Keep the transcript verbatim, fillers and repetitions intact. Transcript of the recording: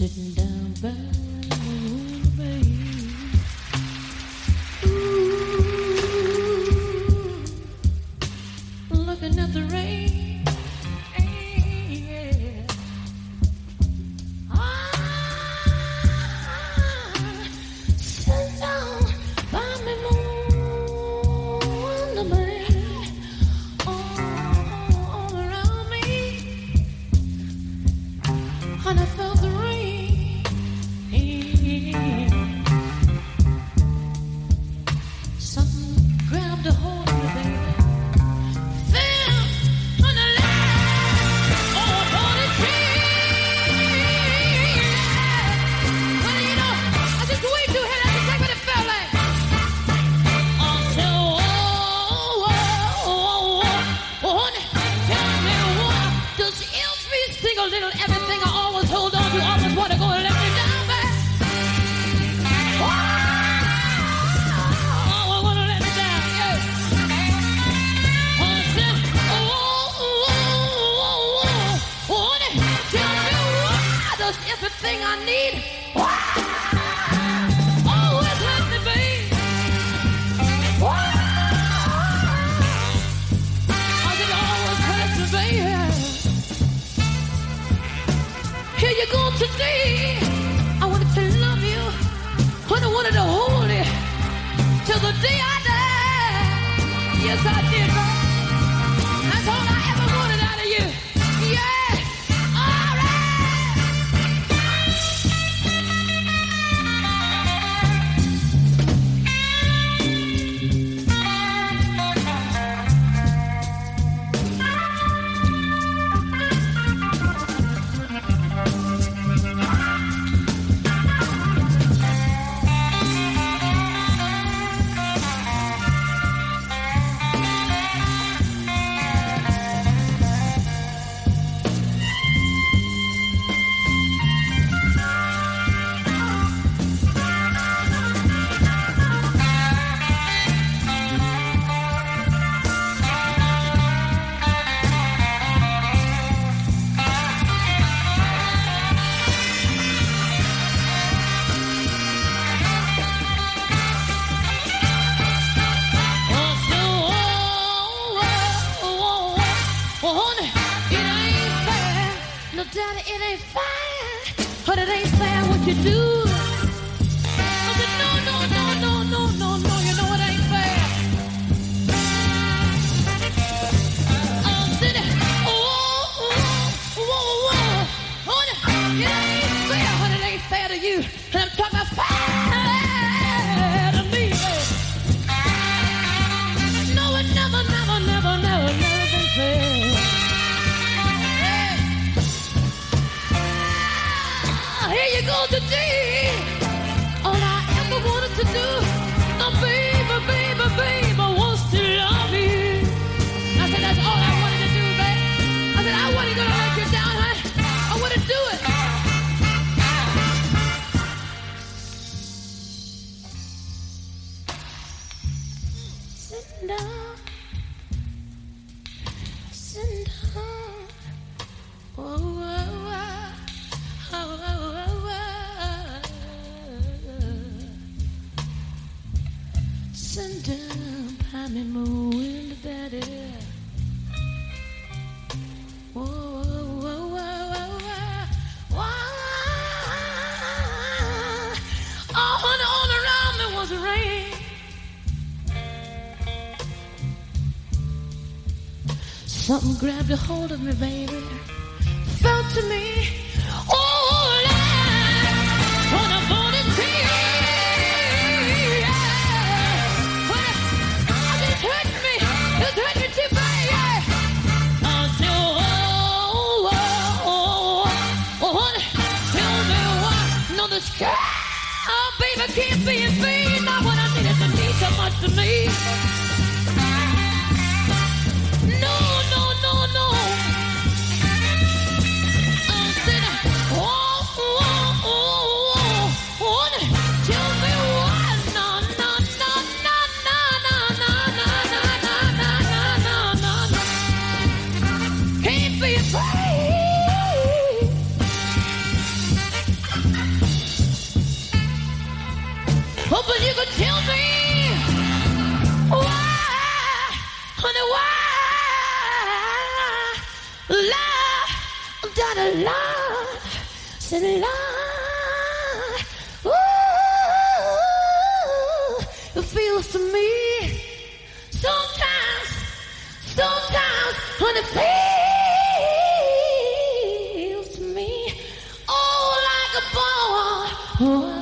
sitting down by the bay. Ooh, looking at the rain. Yeah. Ah, sitting down by me moon, the man all around me, and I felt the rain. Something grabbed a hold of me, baby. Fell on the line. Oh, Lord, it's well, you know, I just way too ahead. I just take what it felt like. Oh, so, oh, oh, oh, oh, oh, honey, tell me what does every single little everything I always hold on to, always want to go and let me down, baby. Oh, I want to let me down, yeah. Oh, I said, oh, oh, oh, oh, oh, honey, tell me what does everything I need. Always let me be. Oh, I said, always let me be. Here you go today. I wanted to love you, but I wanted to hold it till the day I die. Yes, I did, right? That's all I ever wanted out of you. Yeah, all right. Daddy, it ain't fair, but it ain't fair what you do. I said, no, no, no, no, no, no, no, you know it ain't fair. I said, oh, oh, oh, oh, oh, honey, it ain't fair, but it ain't fair to you. And I'm talking about fair to me, baby. No, it never, never, never, never, never been fair. Here you go today. All I ever wanted to do, oh baby, baby, baby, was to love you. I said, that's all I wanted to do, baby. I said, I wasn't gonna let you down, honey. I want to do it. Sitting down, sitting down. Oh, oh, oh. Oh, oh, oh, oh. Send down by me moving the daddy. Oh, oh, oh, oh, oh, oh. Oh, honey, all around me was rain. Something grabbed a hold of me, baby. Felt to me. Oh, life on a volunteer. Yeah. Well, it hurt me. It hurt me too bad. Yeah. I said, oh, oh, oh, oh, honey, tell me why. No, the sky, oh, baby, can't be in vain. Not what I needed to need so much to me. No, no, no, no. could tell me why, honey, why, lie, da da lie, said lie, ooh, it feels to me sometimes, sometimes, honey, feels to me, oh, like a ball. Oh,